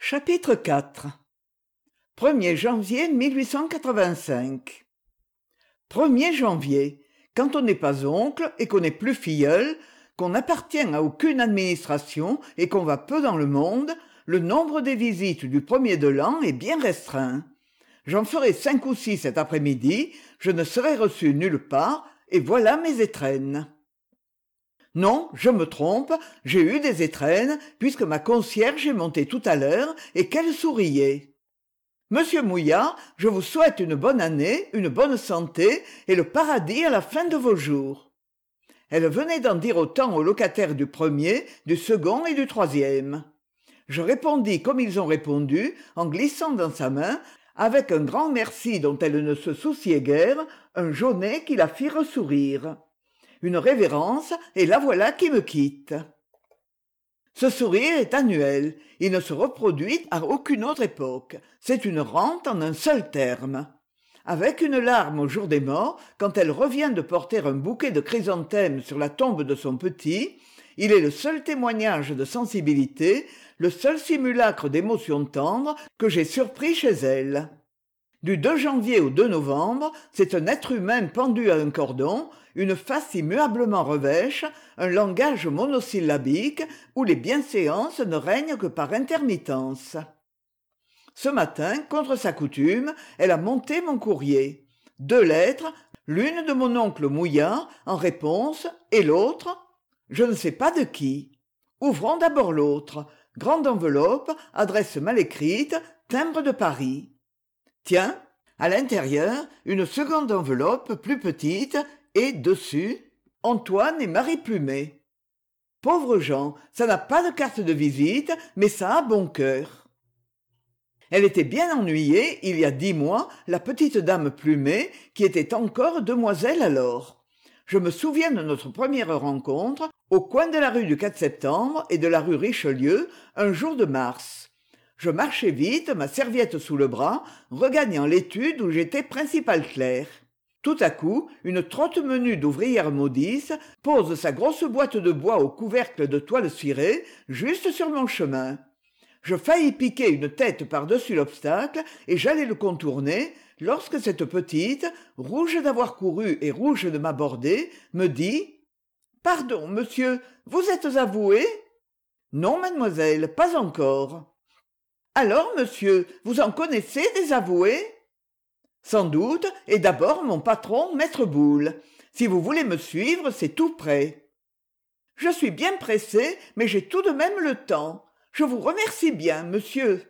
Chapitre 4 1er janvier 1885 1er janvier, quand on n'est pas oncle et qu'on n'est plus filleul, qu'on n'appartient à aucune administration et qu'on va peu dans le monde, le nombre des visites du premier de l'an est bien restreint. J'en ferai 5 ou 6 cet après-midi, je ne serai reçu nulle part, et voilà mes étrennes. Non, je me trompe, j'ai eu des étrennes, puisque ma concierge est montée tout à l'heure et qu'elle souriait. Monsieur Mouillard, je vous souhaite une bonne année, une bonne santé et le paradis à la fin de vos jours. Elle venait d'en dire autant aux locataires du premier, du second et du troisième. Je répondis comme ils ont répondu, en glissant dans sa main, avec un grand merci dont elle ne se souciait guère, un jaunet qui la fit ressourire. Une révérence, et la voilà qui me quitte. Ce sourire est annuel, il ne se reproduit à aucune autre époque, c'est une rente en un seul terme. Avec une larme au jour des morts, quand elle revient de porter un bouquet de chrysanthèmes sur la tombe de son petit, il est le seul témoignage de sensibilité, le seul simulacre d'émotion tendre que j'ai surpris chez elle. Du 2 janvier au 2 novembre, c'est un être humain pendu à un cordon, une face immuablement revêche, un langage monosyllabique où les bienséances ne règnent que par intermittence. Ce matin, contre sa coutume, elle a monté mon courrier. 2 lettres, l'une de mon oncle Mouillard en réponse et l'autre, je ne sais pas de qui. Ouvrons d'abord l'autre. Grande enveloppe, adresse mal écrite, timbre de Paris. Tiens, à l'intérieur, une seconde enveloppe plus petite et, dessus, Antoine et Marie Plumet. Pauvres gens, ça n'a pas de carte de visite, mais ça a bon cœur. Elle était bien ennuyée, il y a 10 mois, la petite dame Plumet, qui était encore demoiselle alors. Je me souviens de notre première rencontre, au coin de la rue du 4 septembre et de la rue Richelieu, un jour de mars. Je marchais vite, ma serviette sous le bras, regagnant l'étude où j'étais principal clerc. Tout à coup, une trotte menue d'ouvrière maudisse pose sa grosse boîte de bois au couvercle de toile cirée, juste sur mon chemin. Je faillis piquer une tête par-dessus l'obstacle et j'allais le contourner, lorsque cette petite, rouge d'avoir couru et rouge de m'aborder, me dit « Pardon, monsieur, vous êtes avoué ?»« Non, mademoiselle, pas encore. » Alors, monsieur, vous en connaissez des avoués ? Sans doute, et d'abord mon patron, maître Boule. Si vous voulez me suivre, c'est tout près. Je suis bien pressé, mais j'ai tout de même le temps. Je vous remercie bien, monsieur.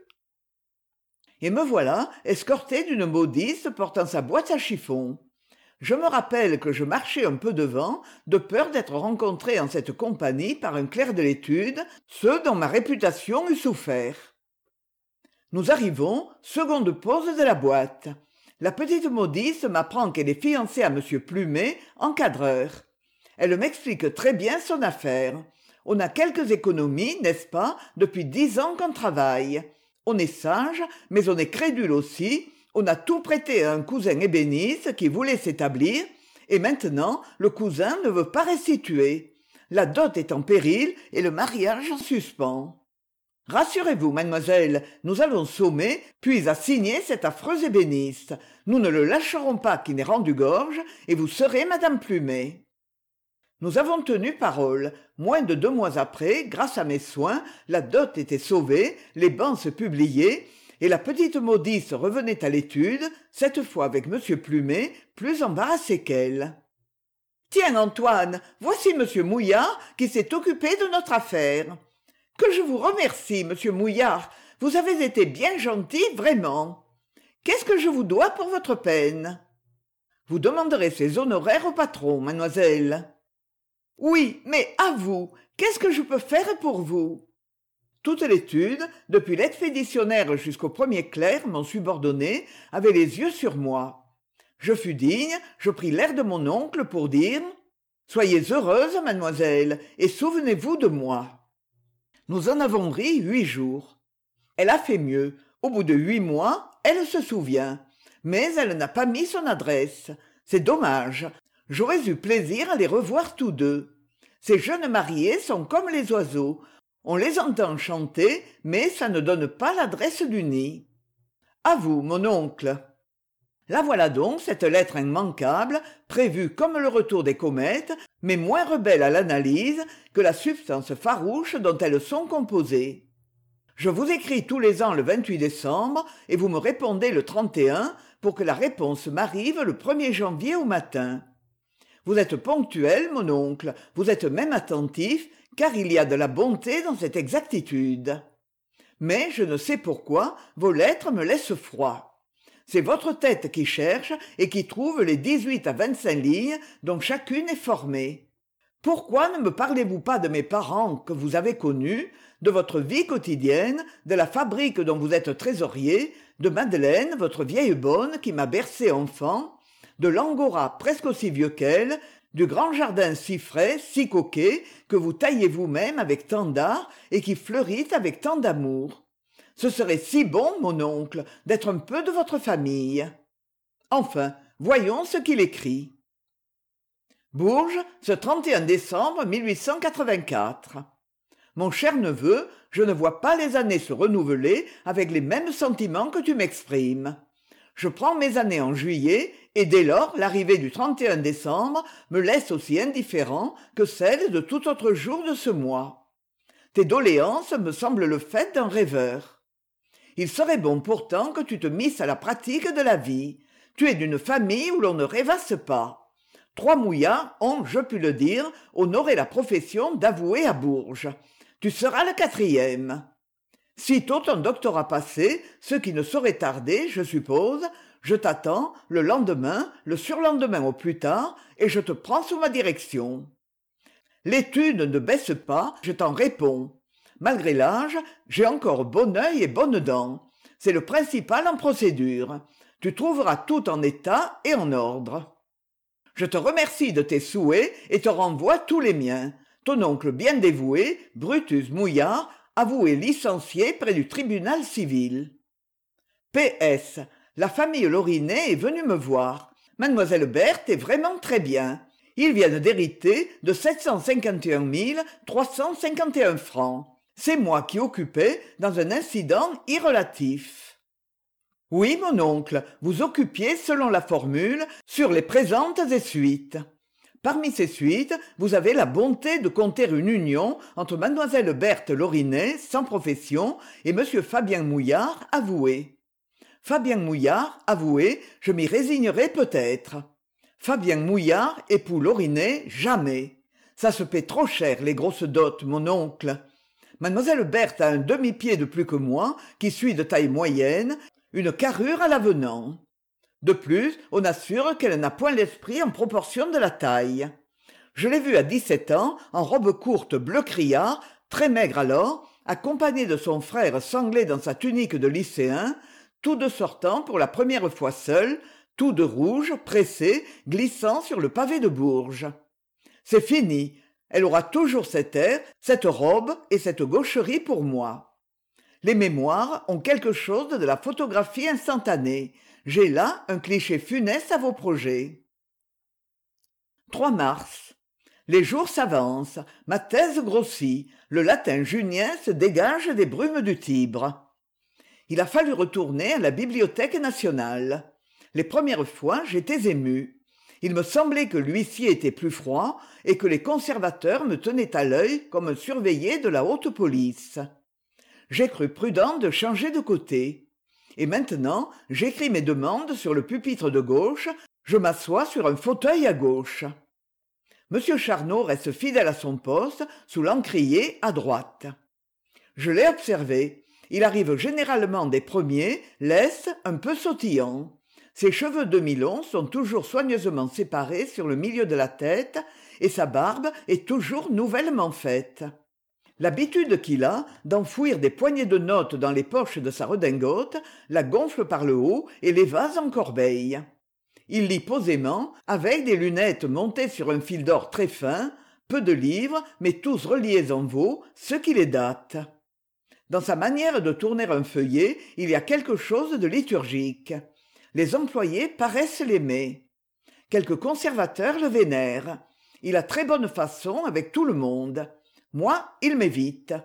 Et me voilà, escorté d'une modiste portant sa boîte à chiffon. Je me rappelle que je marchais un peu devant, de peur d'être rencontré en cette compagnie par un clerc de l'étude, ceux dont ma réputation eût souffert. Nous arrivons, seconde pause de la boîte. La petite modiste m'apprend qu'elle est fiancée à monsieur Plumet, encadreur. Elle m'explique très bien son affaire. On a quelques économies, n'est-ce pas, depuis 10 ans qu'on travaille. On est sage, mais on est crédule aussi. On a tout prêté à un cousin ébéniste qui voulait s'établir, et maintenant le cousin ne veut pas restituer. La dot est en péril et le mariage en suspens. Rassurez-vous, mademoiselle, nous allons sommer, puis assigner cet affreux ébéniste. Nous ne le lâcherons pas qu'il n'ait rendu gorge, et vous serez madame Plumet. Nous avons tenu parole. Moins de 2 mois après, grâce à mes soins, la dot était sauvée, les bans se publiaient, et la petite modiste revenait à l'étude, cette fois avec monsieur Plumet, plus embarrassé qu'elle. « Tiens, Antoine, voici monsieur Mouillard qui s'est occupé de notre affaire. » Que je vous remercie, monsieur Mouillard. Vous avez été bien gentil, vraiment. Qu'est-ce que je vous dois pour votre peine ? Vous demanderez ces honoraires au patron, mademoiselle. Oui, mais à vous, qu'est-ce que je peux faire pour vous ? Toute l'étude, depuis l'expéditionnaire jusqu'au premier clerc, mon subordonné, avait les yeux sur moi. Je fus digne, je pris l'air de mon oncle pour dire « Soyez heureuse, mademoiselle, et souvenez-vous de moi. » Nous en avons ri 8 jours. Elle a fait mieux. Au bout de 8 mois, elle se souvient. Mais elle n'a pas mis son adresse. C'est dommage. J'aurais eu plaisir à les revoir tous deux. Ces jeunes mariés sont comme les oiseaux. On les entend chanter, mais ça ne donne pas l'adresse du nid. À vous, mon oncle. La voilà donc, cette lettre immanquable, prévue comme le retour des comètes, mais moins rebelle à l'analyse que la substance farouche dont elles sont composées. Je vous écris tous les ans le 28 décembre et vous me répondez le 31 pour que la réponse m'arrive le 1er janvier au matin. Vous êtes ponctuel, mon oncle, vous êtes même attentif, car il y a de la bonté dans cette exactitude. Mais je ne sais pourquoi, vos lettres me laissent froid. C'est votre tête qui cherche et qui trouve les 18 à 25 lignes dont chacune est formée. Pourquoi ne me parlez-vous pas de mes parents que vous avez connus, de votre vie quotidienne, de la fabrique dont vous êtes trésorier, de Madeleine, votre vieille bonne qui m'a bercé enfant, de l'angora presque aussi vieux qu'elle, du grand jardin si frais, si coquet, que vous taillez vous-même avec tant d'art et qui fleurit avec tant d'amour. Ce serait si bon, mon oncle, d'être un peu de votre famille. Enfin, voyons ce qu'il écrit. Bourges, ce 31 décembre 1884. Mon cher neveu, je ne vois pas les années se renouveler avec les mêmes sentiments que tu m'exprimes. Je prends mes années en juillet, et dès lors l'arrivée du 31 décembre me laisse aussi indifférent que celle de tout autre jour de ce mois. Tes doléances me semblent le fait d'un rêveur. Il serait bon pourtant que tu te misses à la pratique de la vie. Tu es d'une famille où l'on ne rêvasse pas. 3 mouillards ont, je puis le dire, honoré la profession d'avoué à Bourges. Tu seras le 4e. Sitôt ton doctorat passé, ce qui ne saurait tarder, je suppose, je t'attends le lendemain, le surlendemain au plus tard, et je te prends sous ma direction. L'étude ne baisse pas, je t'en réponds. Malgré l'âge, j'ai encore bon œil et bonnes dents. C'est le principal en procédure. Tu trouveras tout en état et en ordre. Je te remercie de tes souhaits et te renvoie tous les miens. Ton oncle bien dévoué, Brutus Mouillard, avoué licencié près du tribunal civil. PS. La famille Lorinet est venue me voir. Mademoiselle Berthe est vraiment très bien. Ils viennent d'hériter de 751 351 francs. C'est moi qui occupais dans un incident irrelatif. Oui, mon oncle, vous occupiez, selon la formule, sur les présentes et suites. Parmi ces suites, vous avez la bonté de compter une union entre mademoiselle Berthe Lorinet, sans profession, et monsieur Fabien Mouillard, avoué. Fabien Mouillard, avoué, je m'y résignerai peut-être. Fabien Mouillard, époux Lorinet, jamais. Ça se paie trop cher, les grosses dots, mon oncle. Mademoiselle Berthe a un demi-pied de plus que moi, qui suit de taille moyenne, une carrure à l'avenant. De plus, on assure qu'elle n'a point l'esprit en proportion de la taille. Je l'ai vue à 17 ans, en robe courte bleu criard, très maigre alors, accompagnée de son frère sanglé dans sa tunique de lycéen, tous deux sortant pour la première fois seuls, tous deux rouges, pressés, glissant sur le pavé de Bourges. C'est fini. Elle aura toujours cet air, cette robe et cette gaucherie pour moi. Les mémoires ont quelque chose de la photographie instantanée. J'ai là un cliché funeste à vos projets. 3 mars. Les jours s'avancent, ma thèse grossit, le latin junien se dégage des brumes du Tibre. Il a fallu retourner à la Bibliothèque nationale. Les premières fois, j'étais ému. Il me semblait que l'huissier était plus froid et que les conservateurs me tenaient à l'œil comme un surveillé de la haute police. J'ai cru prudent de changer de côté. Et maintenant, j'écris mes demandes sur le pupitre de gauche, je m'assois sur un fauteuil à gauche. Monsieur Charnot reste fidèle à son poste, sous l'encrier à droite. Je l'ai observé. Il arrive généralement des premiers, lisse, un peu sautillant. Ses cheveux demi-longs sont toujours soigneusement séparés sur le milieu de la tête et sa barbe est toujours nouvellement faite. L'habitude qu'il a d'enfouir des poignées de notes dans les poches de sa redingote la gonfle par le haut et les vase en corbeille. Il lit posément, avec des lunettes montées sur un fil d'or très fin, peu de livres, mais tous reliés en veau, ce qui les date. Dans sa manière de tourner un feuillet, il y a quelque chose de liturgique. Les employés paraissent l'aimer. Quelques conservateurs le vénèrent. Il a très bonne façon avec tout le monde. Moi, il m'évite.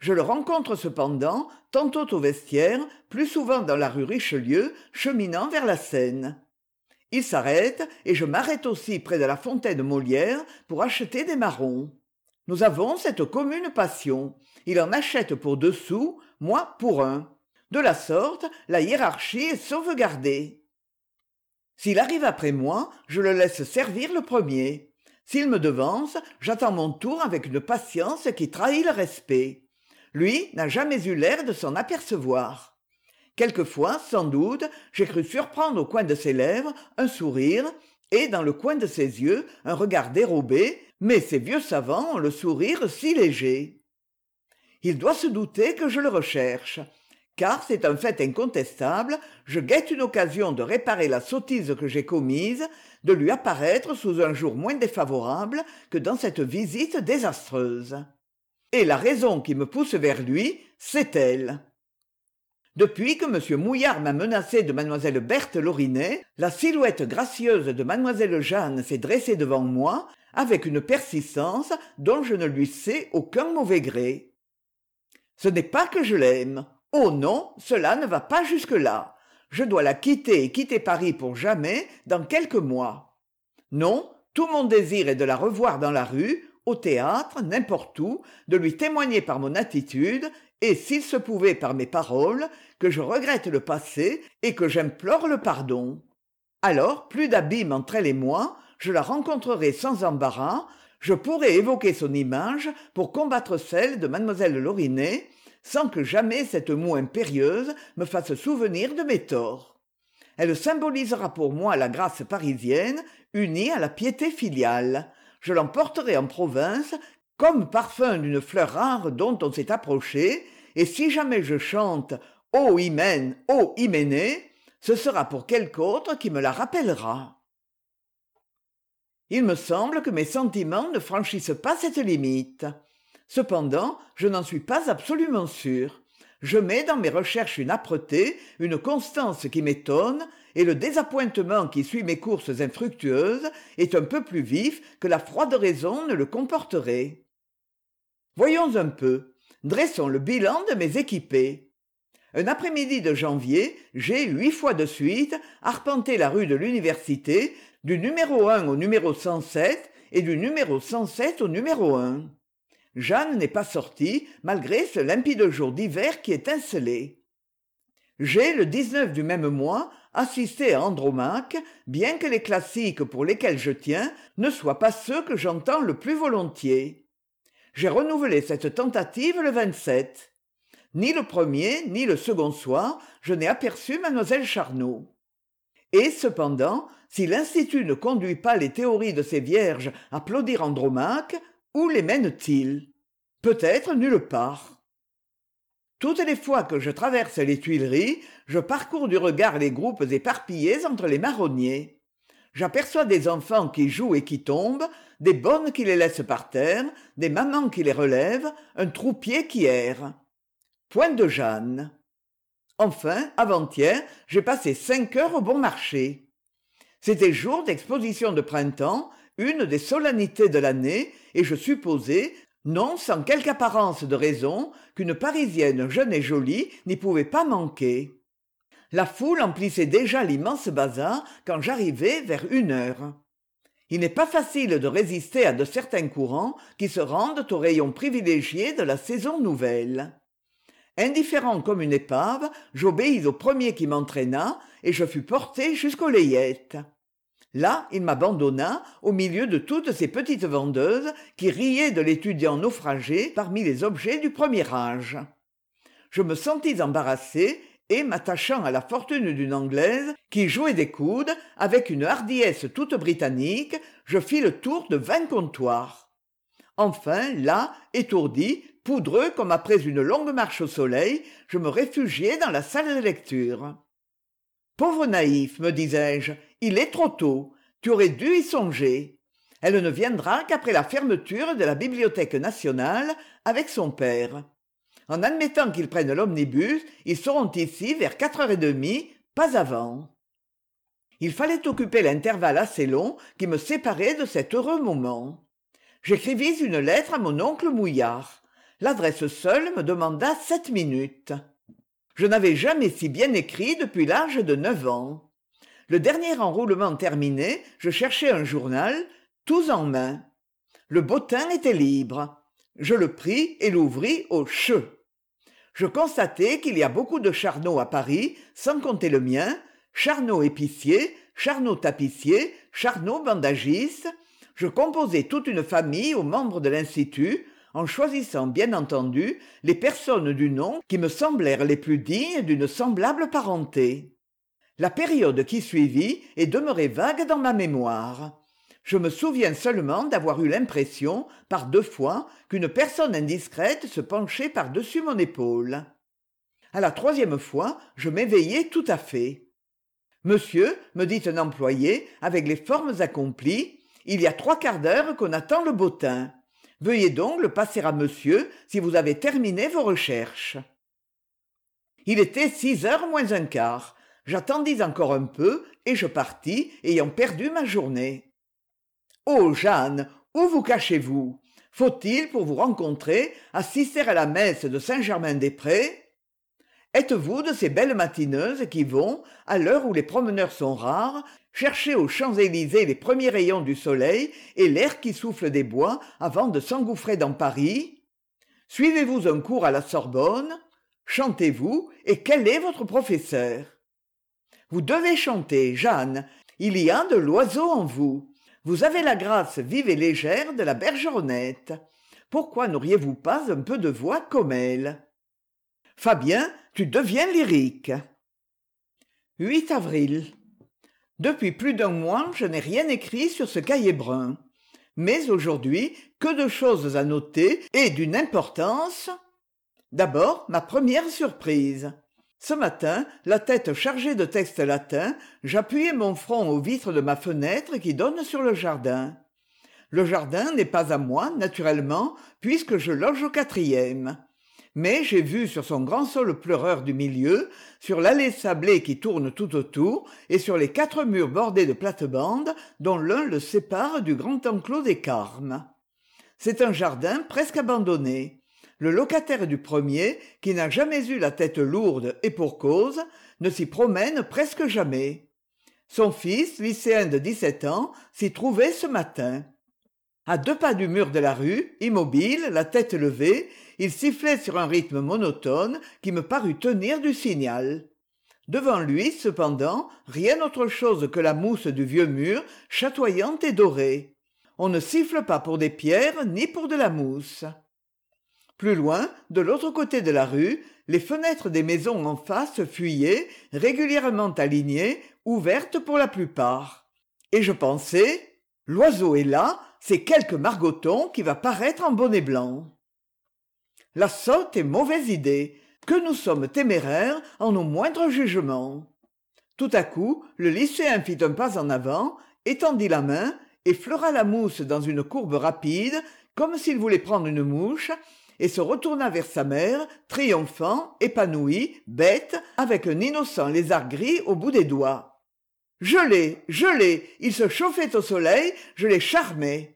Je le rencontre cependant, tantôt au vestiaire, plus souvent dans la rue Richelieu, cheminant vers la Seine. Il s'arrête, et je m'arrête aussi près de la fontaine Molière pour acheter des marrons. Nous avons cette commune passion. Il en achète pour 2 sous, moi pour 1. De la sorte, la hiérarchie est sauvegardée. S'il arrive après moi, je le laisse servir le premier. S'il me devance, j'attends mon tour avec une patience qui trahit le respect. Lui n'a jamais eu l'air de s'en apercevoir. Quelquefois, sans doute, j'ai cru surprendre au coin de ses lèvres un sourire et, dans le coin de ses yeux, un regard dérobé, mais ces vieux savants ont le sourire si léger. Il doit se douter que je le recherche, car c'est un fait incontestable, je guette une occasion de réparer la sottise que j'ai commise, de lui apparaître sous un jour moins défavorable que dans cette visite désastreuse. Et la raison qui me pousse vers lui, c'est elle. Depuis que M. Mouillard m'a menacé de mlle Berthe Lorinet, la silhouette gracieuse de mlle Jeanne s'est dressée devant moi avec une persistance dont je ne lui sais aucun mauvais gré. Ce n'est pas que je l'aime. Oh non, cela ne va pas jusque-là. Je dois la quitter et quitter Paris pour jamais dans quelques mois. Non, tout mon désir est de la revoir dans la rue, au théâtre, n'importe où, de lui témoigner par mon attitude, et s'il se pouvait par mes paroles, que je regrette le passé et que j'implore le pardon. Alors, plus d'abîme entre elle et moi, je la rencontrerai sans embarras, je pourrai évoquer son image pour combattre celle de mlle Lorinet, sans que jamais cette moue impérieuse me fasse souvenir de mes torts. Elle symbolisera pour moi la grâce parisienne, unie à la piété filiale. Je l'emporterai en province, comme parfum d'une fleur rare dont on s'est approché, et si jamais je chante « Ô hymen, ô hyménée », ce sera pour quelque autre qui me la rappellera. Il me semble que mes sentiments ne franchissent pas cette limite. Cependant, je n'en suis pas absolument sûr. Je mets dans mes recherches une âpreté, une constance qui m'étonne, et le désappointement qui suit mes courses infructueuses est un peu plus vif que la froide raison ne le comporterait. Voyons un peu. Dressons le bilan de mes équipées. Un après-midi de janvier, j'ai 8 fois de suite arpenté la rue de l'Université, du numéro 1 au numéro 107 et du numéro 107 au numéro 1. Jeanne n'est pas sortie, malgré ce limpide jour d'hiver qui étincelait. J'ai, le 19 du même mois, assisté à Andromaque, bien que les classiques pour lesquels je tiens ne soient pas ceux que j'entends le plus volontiers. J'ai renouvelé cette tentative le 27. Ni le premier, ni le second soir, je n'ai aperçu mlle Charnot. Et cependant, si l'Institut ne conduit pas les théories de ces vierges à applaudir Andromaque, où les mène-t-il? Peut-être nulle part. Toutes les fois que je traverse les Tuileries, je parcours du regard les groupes éparpillés entre les marronniers. J'aperçois des enfants qui jouent et qui tombent, des bonnes qui les laissent par terre, des mamans qui les relèvent, un troupier qui erre. Point de Jeanne. Enfin, avant-hier, j'ai passé 5 heures au Bon Marché. C'était jour d'exposition de printemps, une des solennités de l'année, et je supposais, non sans quelque apparence de raison, qu'une Parisienne jeune et jolie n'y pouvait pas manquer. La foule emplissait déjà l'immense bazar quand j'arrivai vers 1 heure. Il n'est pas facile de résister à de certains courants qui se rendent aux rayons privilégiés de la saison nouvelle. Indifférent comme une épave, j'obéis au premier qui m'entraîna et je fus porté jusqu'aux Layettes. Là, il m'abandonna au milieu de toutes ces petites vendeuses qui riaient de l'étudiant naufragé parmi les objets du premier âge. Je me sentis embarrassé et, m'attachant à la fortune d'une Anglaise qui jouait des coudes avec une hardiesse toute britannique, je fis le tour de 20 comptoirs. Enfin, là, étourdi, poudreux comme après une longue marche au soleil, je me réfugiai dans la salle de lecture. « Pauvre naïf, me disais-je, il est trop tôt. Tu aurais dû y songer. Elle ne viendra qu'après la fermeture de la Bibliothèque nationale avec son père. En admettant qu'ils prennent l'omnibus, ils seront ici vers 4h30, pas avant. » Il fallait occuper l'intervalle assez long qui me séparait de cet heureux moment. J'écrivis une lettre à mon oncle Mouillard. L'adresse seule me demanda 7 minutes. Je n'avais jamais si bien écrit depuis l'âge de 9 ans. Le dernier enroulement terminé, je cherchais un journal, tous en main. Le bottin était libre. Je le pris et l'ouvris au che. Je constatai qu'il y a beaucoup de charnots à Paris, sans compter le mien, Charnot épicier, Charnot tapissier, Charnot bandagiste. Je composai toute une famille aux membres de l'Institut, en choisissant bien entendu les personnes du nom qui me semblèrent les plus dignes d'une semblable parenté. La période qui suivit est demeurée vague dans ma mémoire. Je me souviens seulement d'avoir eu l'impression, par 2 fois, qu'une personne indiscrète se penchait par-dessus mon épaule. À la 3e fois, je m'éveillai tout à fait. « Monsieur, me dit un employé, avec les formes accomplies, il y a 3/4 d'heure qu'on attend le bottin. Veuillez donc le passer à monsieur si vous avez terminé vos recherches. » Il était 6 heures moins un quart. J'attendis encore un peu et je partis, ayant perdu ma journée. « Oh, Jeanne, où vous cachez-vous ? Faut-il, pour vous rencontrer, assister à la messe de Saint-Germain-des-Prés ? Êtes-vous de ces belles matineuses qui vont, à l'heure où les promeneurs sont rares, chercher aux Champs-Élysées les premiers rayons du soleil et l'air qui souffle des bois avant de s'engouffrer dans Paris ? Suivez-vous un cours à la Sorbonne ? Chantez-vous, et quel est votre professeur ? Vous devez chanter, Jeanne, il y a de l'oiseau en vous. Vous avez la grâce vive et légère de la bergeronnette. Pourquoi n'auriez-vous pas un peu de voix comme elle ? Fabien, tu deviens lyrique. 8 avril. Depuis plus d'un mois, je n'ai rien écrit sur ce cahier brun. Mais aujourd'hui, que de choses à noter et d'une importance. D'abord, ma première surprise. Ce matin, la tête chargée de textes latins, j'appuyais mon front aux vitres de ma fenêtre qui donne sur le jardin. Le jardin n'est pas à moi, naturellement, puisque je loge au 4e. Mais j'ai vu sur son grand sol pleureur du milieu, sur l'allée sablée qui tourne tout autour, et sur les 4 murs bordés de plates-bandes, dont l'un le sépare du grand enclos des Carmes. C'est un jardin presque abandonné. Le locataire du premier, qui n'a jamais eu la tête lourde et pour cause, ne s'y promène presque jamais. Son fils, lycéen de 17 ans, s'y trouvait ce matin. À 2 pas du mur de la rue, immobile, la tête levée, il sifflait sur un rythme monotone qui me parut tenir du signal. Devant lui, cependant, rien autre chose que la mousse du vieux mur, chatoyante et dorée. On ne siffle pas pour des pierres ni pour de la mousse. Plus loin, de l'autre côté de la rue, les fenêtres des maisons en face fuyaient, régulièrement alignées, ouvertes pour la plupart. Et je pensais, l'oiseau est là, c'est quelque margoton qui va paraître en bonnet blanc. La sotte et mauvaise idée, que nous sommes téméraires en nos moindres jugements. Tout à coup, le lycéen fit un pas en avant, étendit la main, effleura la mousse dans une courbe rapide, comme s'il voulait prendre une mouche, et se retourna vers sa mère, triomphant, épanoui, bête, avec un innocent lézard gris au bout des doigts. Je l'ai, il se chauffait au soleil, je l'ai charmé.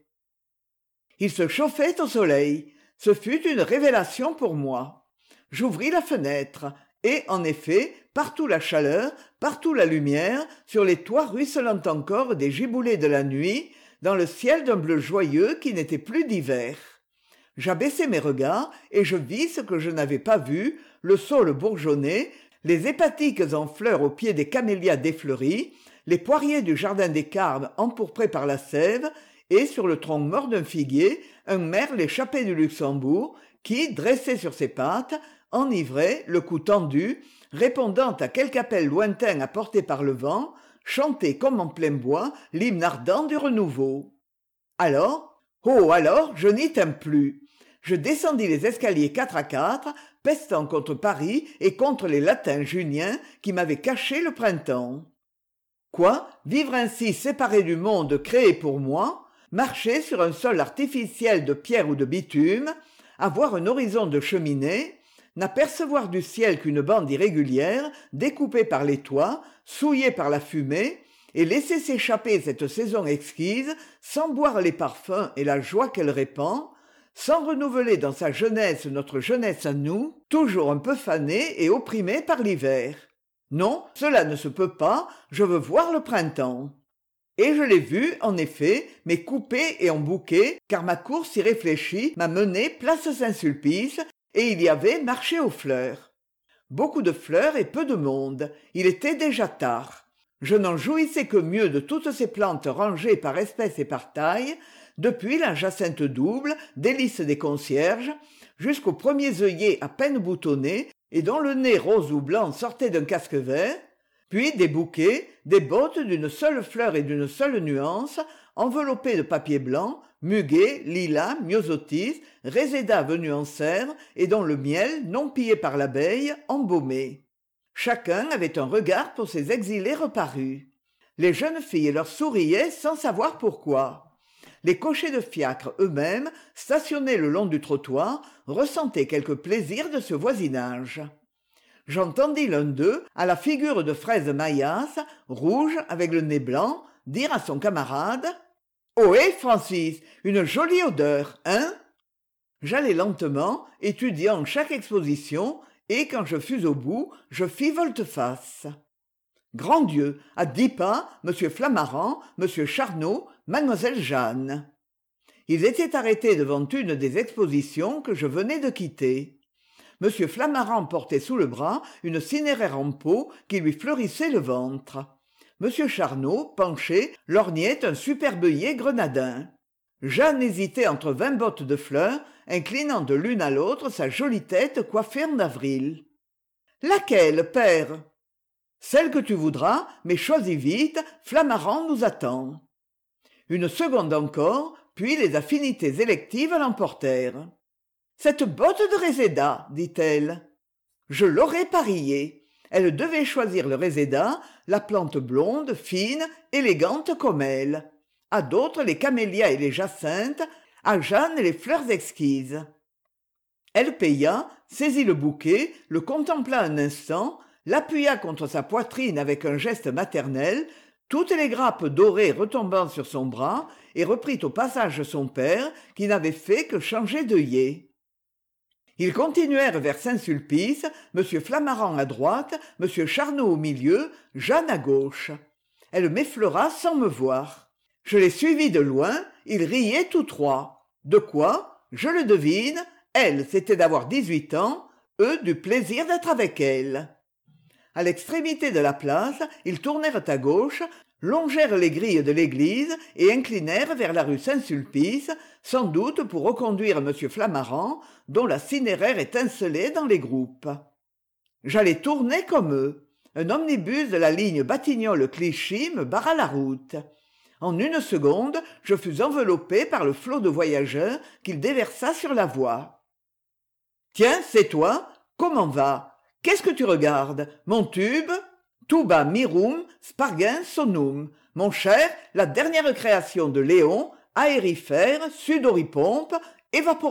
Il se chauffait au soleil. Ce fut une révélation pour moi. J'ouvris la fenêtre, et, en effet, partout la chaleur, partout la lumière, sur les toits ruisselant encore des giboulées de la nuit, dans le ciel d'un bleu joyeux qui n'était plus d'hiver. J'abaissai mes regards, et je vis ce que je n'avais pas vu, le saule bourgeonné, les hépatiques en fleurs au pied des camélias défleuris, les poiriers du jardin des Carmes empourprés par la sève, et sur le tronc mort d'un figuier, un merle échappé du Luxembourg, qui, dressé sur ses pattes, enivré, le cou tendu, répondant à quelque appel lointain apporté par le vent, chantait comme en plein bois l'hymne ardent du renouveau. Alors, je n'y tins plus. Je descendis les escaliers 4 à 4, pestant contre Paris et contre les latins juniens qui m'avaient caché le printemps. Quoi, vivre ainsi séparé du monde créé pour moi, marcher sur un sol artificiel de pierre ou de bitume, avoir un horizon de cheminée, n'apercevoir du ciel qu'une bande irrégulière, découpée par les toits, souillée par la fumée, et laisser s'échapper cette saison exquise, sans boire les parfums et la joie qu'elle répand, sans renouveler dans sa jeunesse notre jeunesse à nous, toujours un peu fanée et opprimée par l'hiver. Non, cela ne se peut pas, je veux voir le printemps. Et je l'ai vu, en effet, mais coupé et en bouquet, car ma course irréfléchie m'a mené place Saint-Sulpice, et il y avait marché aux fleurs. Beaucoup de fleurs et peu de monde, il était déjà tard. Je n'en jouissais que mieux de toutes ces plantes rangées par espèce et par taille, depuis la jacinthe double, délice des concierges, jusqu'aux premiers œillets à peine boutonnés et dont le nez rose ou blanc sortait d'un casque vert, puis des bouquets, des bottes d'une seule fleur et d'une seule nuance, enveloppées de papier blanc, muguet, lilas, myosotis, réséda venu en serre et dont le miel, non pillé par l'abeille, embaumait. Chacun avait un regard pour ces exilés reparus. Les jeunes filles leur souriaient sans savoir pourquoi. Les cochers de fiacre eux-mêmes, stationnés le long du trottoir, ressentaient quelque plaisir de ce voisinage. J'entendis l'un d'eux, à la figure de fraise Maillas, rouge avec le nez blanc, dire à son camarade « Ohé, Francis, une jolie odeur, hein ?» J'allai lentement, étudiant chaque exposition, et quand je fus au bout, je fis volte-face. Grand Dieu, à 10 pas, M. Flamarand, M. Charnot, Mademoiselle Jeanne. Ils étaient arrêtés devant une des expositions que je venais de quitter. M. Flamarand portait sous le bras une cinéraire en pot qui lui fleurissait le ventre. M. Charnot, penché, lorgnait un superbe œillet grenadin. Jeanne hésitait entre 20 bottes de fleurs, inclinant de l'une à l'autre sa jolie tête coiffée en avril. « Laquelle, père ?»« Celle que tu voudras, mais choisis vite, Flamarand nous attend. » Une seconde encore, puis les affinités électives l'emportèrent. « Cette botte de réséda, dit-elle. » Je l'aurais parié. Elle devait choisir le réséda, la plante blonde, fine, élégante comme elle. À d'autres les camélias et les jacinthes, à Jeanne les fleurs exquises. Elle paya, saisit le bouquet, le contempla un instant, l'appuya contre sa poitrine avec un geste maternel, toutes les grappes dorées retombant sur son bras, et reprit au passage son père, qui n'avait fait que changer d'œillet. Ils continuèrent vers Saint-Sulpice, M. Flamarand à droite, M. Charnot au milieu, Jeanne à gauche. Elle m'effleura sans me voir. Je les suivis de loin, ils riaient tous trois. De quoi? Je le devine, elle, c'était d'avoir 18 ans, eux, du plaisir d'être avec elle. À l'extrémité de la place, ils tournèrent à gauche, longèrent les grilles de l'église et inclinèrent vers la rue Saint-Sulpice, sans doute pour reconduire M. Flamarand, dont la cinéraire étincelait dans les groupes. J'allais tourner comme eux. Un omnibus de la ligne Batignolles-Clichy me barra la route. En une seconde, je fus enveloppé par le flot de voyageurs qu'il déversa sur la voie. « Tiens, c'est toi, comment va? Qu'est-ce que tu regardes? Mon tube? Tuba mirum, spargin sonum. Mon cher, la dernière création de Léon, aérifère, sudoripompe, évaporateur. »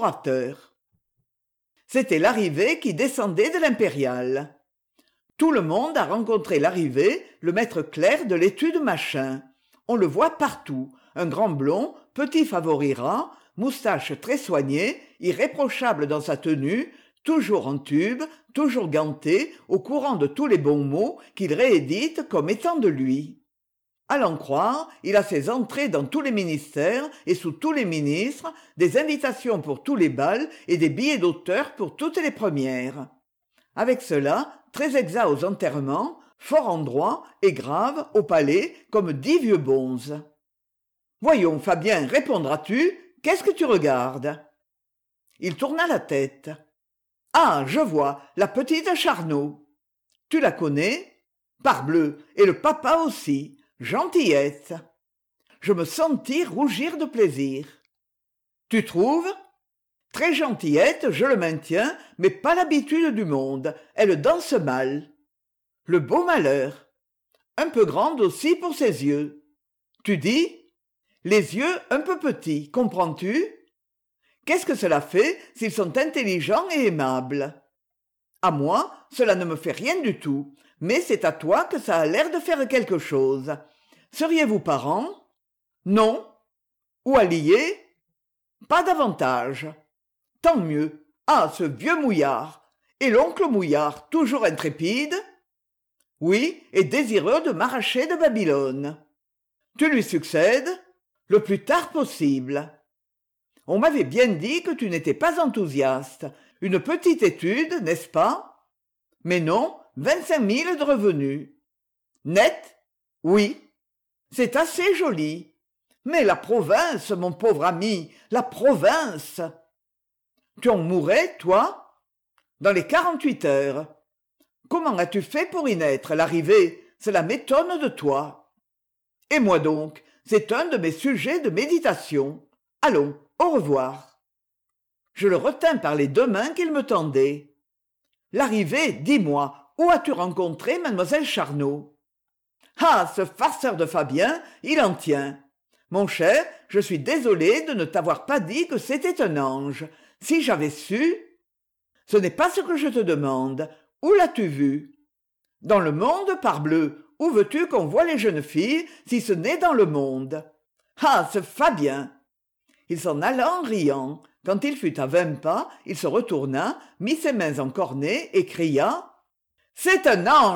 C'était l'arrivée qui descendait de l'impériale. Tout le monde a rencontré l'arrivée, le maître clerc de l'étude machin. On le voit partout, un grand blond, petit favori rat, moustache très soignée, irréprochable dans sa tenue, toujours en tube, toujours ganté, au courant de tous les bons mots qu'il réédite comme étant de lui. À l'en croire, il a ses entrées dans tous les ministères et sous tous les ministres, des invitations pour tous les bals et des billets d'auteur pour toutes les premières. Avec cela, très exact aux enterrements, fort en droit et grave au palais comme 10 vieux bonzes. « Voyons, Fabien, répondras-tu? Qu'est-ce que tu regardes ?» Il tourna la tête. « Ah, je vois, la petite Charnot. Tu la connais? Parbleu, et le papa aussi. Gentillesse. » Je me sentis rougir de plaisir. « Tu trouves? Très gentillette, je le maintiens, mais pas l'habitude du monde. Elle danse mal. Le beau malheur. Un peu grande aussi pour ses yeux. Tu dis? Les yeux un peu petits, comprends-tu? Qu'est-ce que cela fait s'ils sont intelligents et aimables? À moi, cela ne me fait rien du tout, mais c'est à toi que ça a l'air de faire quelque chose. Seriez-vous parents? Non. Ou alliés? Pas davantage. tant mieux. Ah, ce vieux mouillard. Et l'oncle Mouillard, toujours intrépide? Oui, et désireux de m'arracher de Babylone. Tu lui succèdes? Le plus tard possible. On m'avait bien dit que tu n'étais pas enthousiaste. Une petite étude, n'est-ce pas? Mais non, 25 000 de revenus. Net? Oui. C'est assez joli. Mais la province, mon pauvre ami, la province. Tu en mourrais, toi? Dans les 48 heures. Comment as-tu fait pour y naître, l'arrivée? Cela m'étonne de toi. Et moi donc, c'est un de mes sujets de méditation. Allons, au revoir. Je le retins par les 2 mains qu'il me tendait. L'arrivée, dis-moi, où as-tu rencontré mademoiselle Charnot? Ah, ce farceur de Fabien, il en tient. Mon cher, je suis désolé de ne t'avoir pas dit que c'était un ange. Si j'avais su... Ce n'est pas ce que je te demande. Où l'as-tu vu? Dans le monde, parbleu. Où veux-tu qu'on voie les jeunes filles, si ce n'est dans le monde? Ah, ce Fabien! Il s'en alla en riant. Quand il fut à 20 pas, il se retourna, mit ses mains en cornets et cria « C'est un ange !»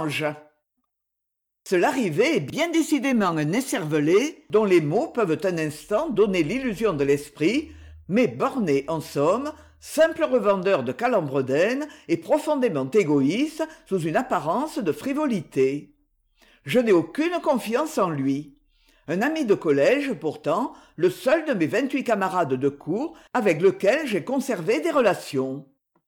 Ce Larrivé est bien décidément un écervelé dont les mots peuvent un instant donner l'illusion de l'esprit, mais borné en somme, simple revendeur de calembredaine et profondément égoïste sous une apparence de frivolité. Je n'ai aucune confiance en lui. Un ami de collège, pourtant, le seul de mes 28 camarades de cour avec lequel j'ai conservé des relations.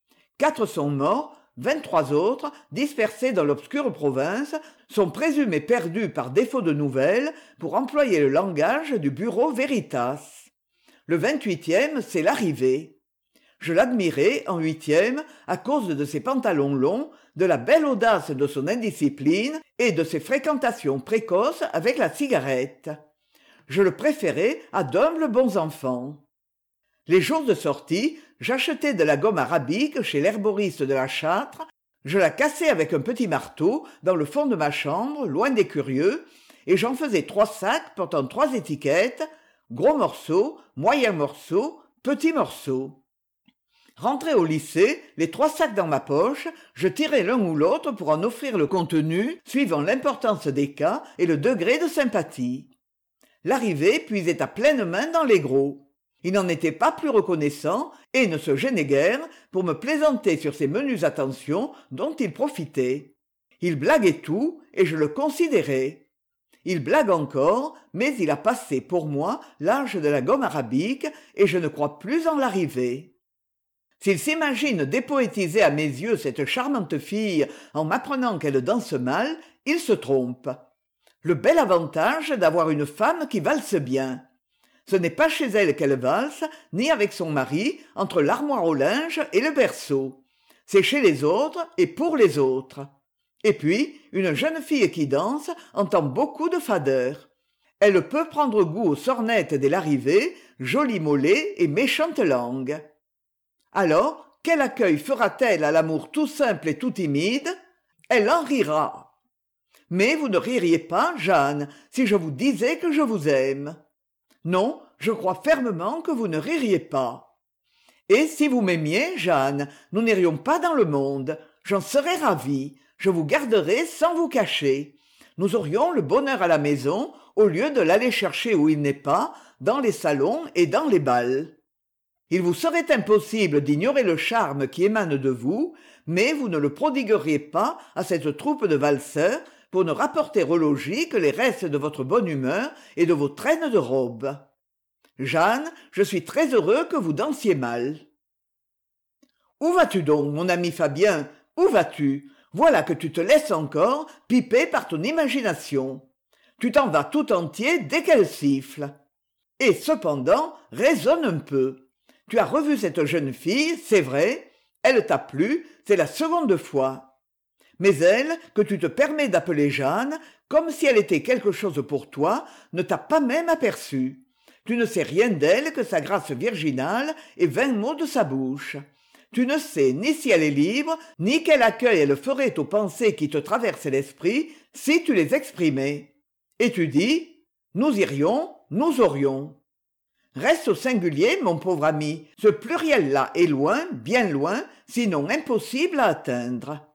4 sont morts, 23 autres, dispersés dans l'obscure province, sont présumés perdus par défaut de nouvelles, pour employer le langage du bureau Veritas. Le 28e, c'est l'arrivée. Je l'admirais, en 8e, à cause de ses pantalons longs, de la belle audace de son indiscipline et de ses fréquentations précoces avec la cigarette. Je le préférais à d'humbles bons enfants. Les jours de sortie, j'achetais de la gomme arabique chez l'herboriste de la Châtre, je la cassais avec un petit marteau dans le fond de ma chambre, loin des curieux, et j'en faisais 3 sacs portant 3 étiquettes, gros morceaux, moyen morceau, petit morceau. Rentré au lycée, les 3 sacs dans ma poche, je tirais l'un ou l'autre pour en offrir le contenu, suivant l'importance des cas et le degré de sympathie. L'arrivée puisait à pleine main dans les gros. Il n'en était pas plus reconnaissant et ne se gênait guère pour me plaisanter sur ces menues attentions dont il profitait. Il blaguait tout et je le considérais. Il blague encore, mais il a passé pour moi l'âge de la gomme arabique et je ne crois plus en l'arrivée. S'il s'imagine dépoétiser à mes yeux cette charmante fille en m'apprenant qu'elle danse mal, il se trompe. Le bel avantage d'avoir une femme qui valse bien. Ce n'est pas chez elle qu'elle valse, ni avec son mari, entre l'armoire au linge et le berceau. C'est chez les autres et pour les autres. Et puis, une jeune fille qui danse entend beaucoup de fadeur. Elle peut prendre goût aux sornettes des Larrivée, joli mollet et méchante langue. Alors, quel accueil fera-t-elle à l'amour tout simple et tout timide? Elle en rira. Mais vous ne ririez pas, Jeanne, si je vous disais que je vous aime. Non, je crois fermement que vous ne ririez pas. Et si vous m'aimiez, Jeanne, nous n'irions pas dans le monde. J'en serais ravi. Je vous garderais sans vous cacher. Nous aurions le bonheur à la maison, au lieu de l'aller chercher où il n'est pas, dans les salons et dans les bals. Il vous serait impossible d'ignorer le charme qui émane de vous, mais vous ne le prodigueriez pas à cette troupe de valseurs pour ne rapporter au logis que les restes de votre bonne humeur et de vos traînes de robes. Jeanne, je suis très heureux que vous dansiez mal. Où vas-tu donc, mon ami Fabien? Où vas-tu? Voilà que tu te laisses encore piper par ton imagination. Tu t'en vas tout entier dès qu'elle siffle. Et cependant, raisonne un peu. Tu as revu cette jeune fille, c'est vrai, elle t'a plu, c'est la seconde fois. Mais elle, que tu te permets d'appeler Jeanne, comme si elle était quelque chose pour toi, ne t'a pas même aperçu. Tu ne sais rien d'elle que sa grâce virginale et 20 mots de sa bouche. Tu ne sais ni si elle est libre, ni quel accueil elle ferait aux pensées qui te traversent l'esprit si tu les exprimais. Et tu dis, nous irions, nous aurions. Reste au singulier, mon pauvre ami. Ce pluriel-là est loin, bien loin, sinon impossible à atteindre.